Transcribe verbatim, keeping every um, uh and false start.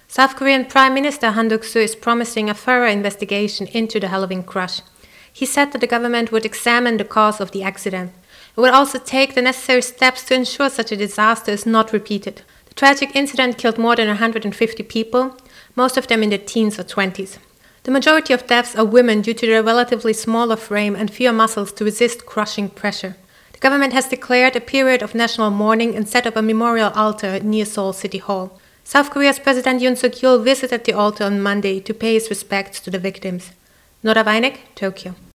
South Korean Prime Minister Han Duck-soo is promising a thorough investigation into the Halloween crush. He said that the government would examine the cause of the accident. It would also take the necessary steps to ensure such a disaster is not repeated. The tragic incident killed more than one hundred fifty people, most of them in their teens or twenties. The majority of deaths are women due to their relatively smaller frame and fewer muscles to resist crushing pressure. The government has declared a period of national mourning and set up a memorial altar near Seoul City Hall. South Korea's President Yoon Suk-yeol visited the altar on Monday to pay his respects to the victims. Nora Weineck, Tokyo.